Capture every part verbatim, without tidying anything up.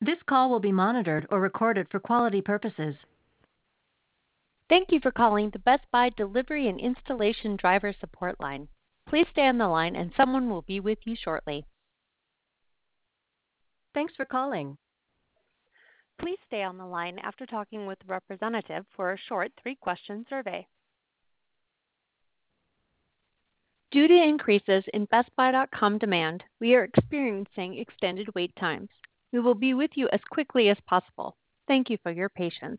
This call will be monitored or recorded for quality purposes. Thank you for calling the Best Buy Delivery and Installation Driver Support Line. Please stay on the line and someone will be with you shortly. Thanks for calling. Please stay on the line after talking with the representative for a short three-question survey. Due to increases in Best Buy dot com demand, we are experiencing extended wait times. We will be with you as quickly as possible. Thank you for your patience.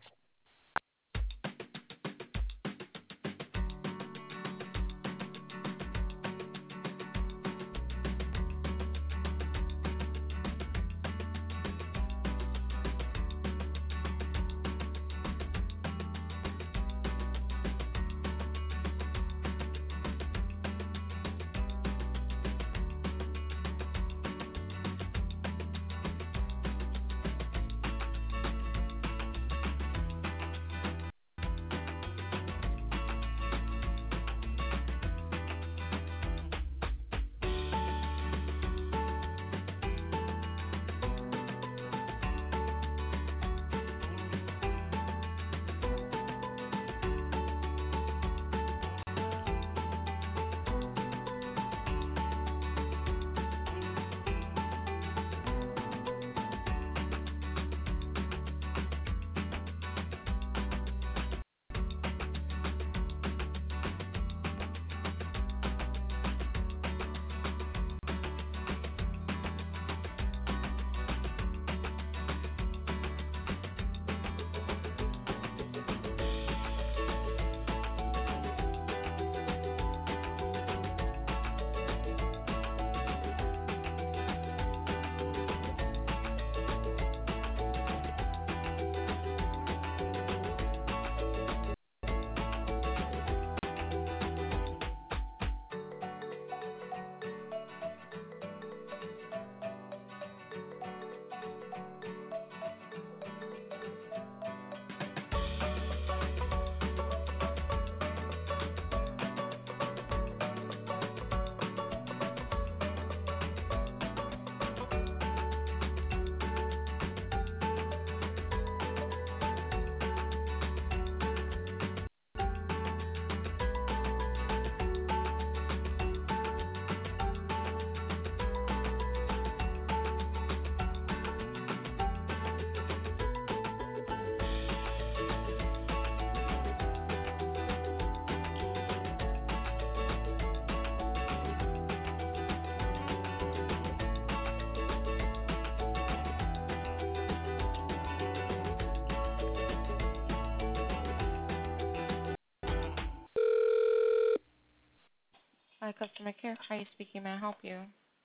Hi, customer care. How are you speaking? May I help you?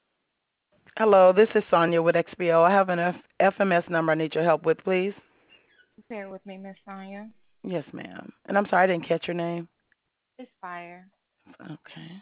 Hello, this is Sonia with X B O. I have an F- FMS number I need your help with, please. Bear with me, Miss Sonia. Yes, ma'am. And I'm sorry I didn't catch your name. It's fire. Okay.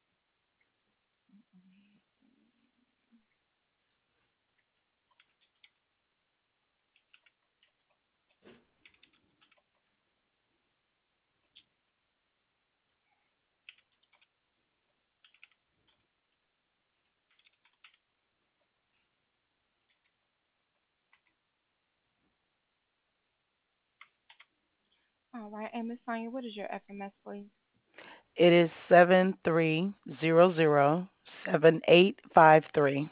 All right. And Miss Sonia, what is your F M S, please? It is seven three zero zero seven eight five three.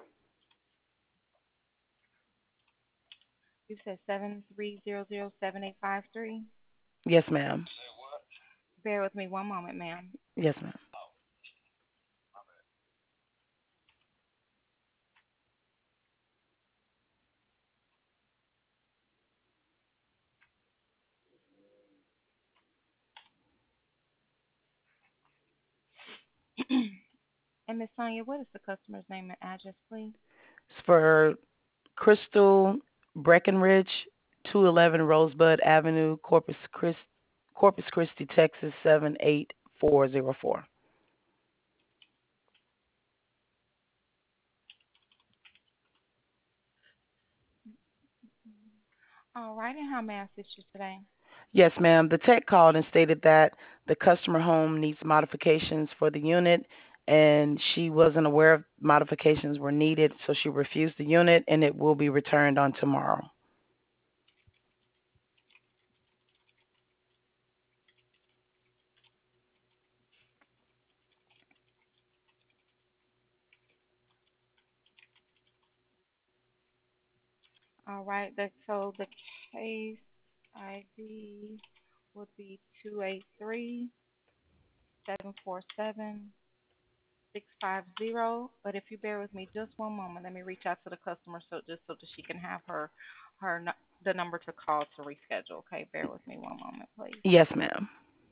You said seven three zero zero seven eight five three. Yes, ma'am. Bear with me one moment, ma'am. Yes, ma'am. And Miss Sonia, what is the customer's name and address, please? It's for Crystal Breckenridge, two eleven Rosebud Avenue, Corpus Christi, Corpus Christi, Texas seven eight four zero four. All right. And how may I assist you today? Yes, ma'am. The tech called and stated that the customer home needs modifications for the unit and she wasn't aware of modifications were needed, so she refused the unit, and it will be returned on tomorrow. All right. That so the case I D would be two eight three seven four seven six five zero. But if you bear with me just one moment, let me reach out to the customer so just so that she can have her her nu- the number to call to reschedule. Okay, bear with me one moment, please. Yes, ma'am.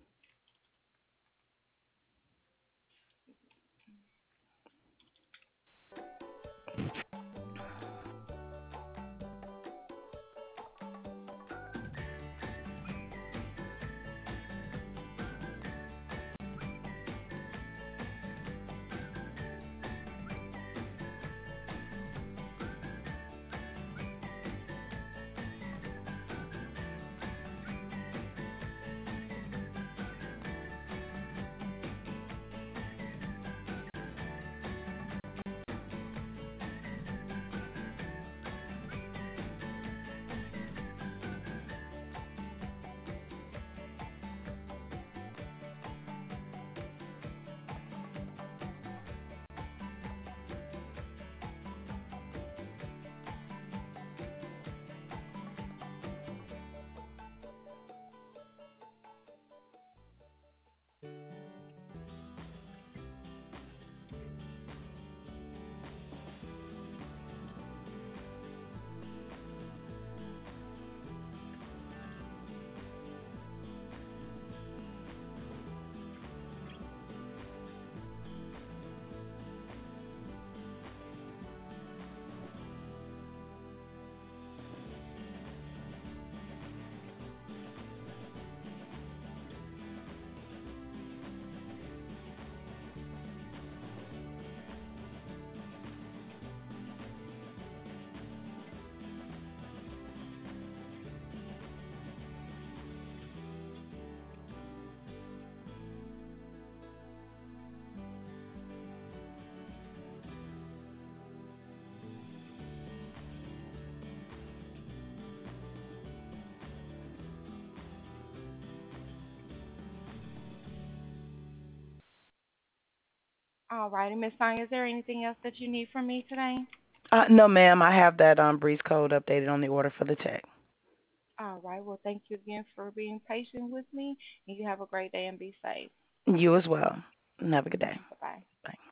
All righty, Miss Sonia, is there anything else that you need from me today? Uh, no, ma'am. I have that um, breeze code updated on the order for the tech. All right. Well, thank you again for being patient with me, and you have a great day and be safe. You as well. And have a good day. Bye bye. Bye.